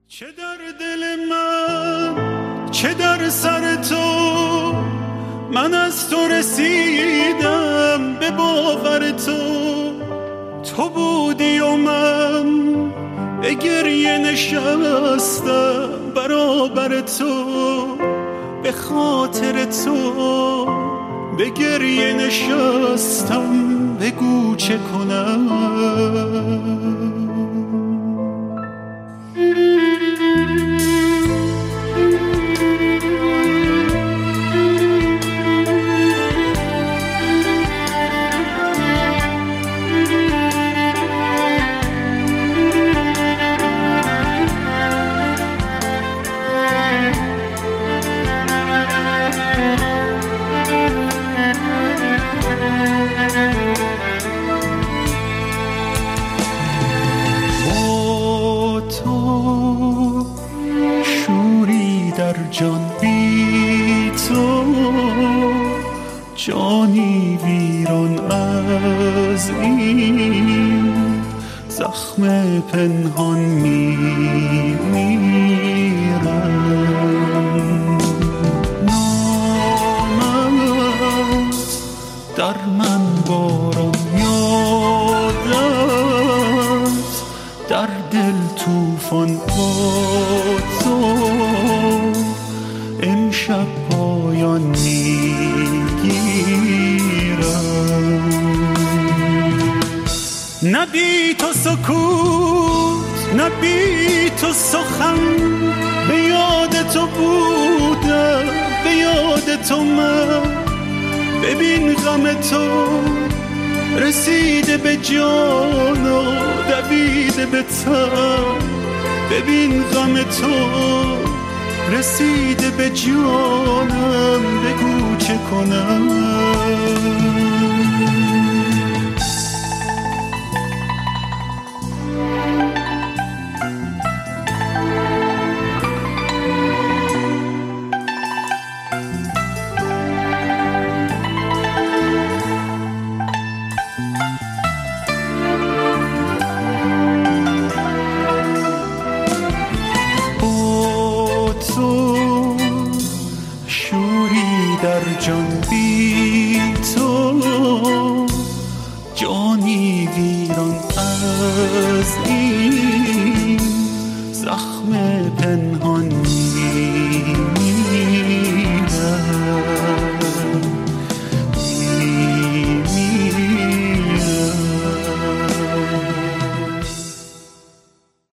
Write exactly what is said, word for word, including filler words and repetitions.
چه در دل من چه در سر تو، من از تو رسیدم به باور تو. تو بودی و من به گریه نشستم برابر تو، به خاطر تو به گریه نشستم، بگو چه کنم. جان بی تو، جانی ویران از این زخم پنهان میمیرم. نامت در من باران یادت، در دل توفان با تو امشب پایان میگیرم. نه بی تو سکوت نه بی تو سخن، به یاد تو بودم به یاد تو من. ببین غم تو رسیده به جان و دویده به تن، ببین غم تو رسیده به جانم، بگو چه کنم. در جان بی تو، جانی ویران از این زخم پنهان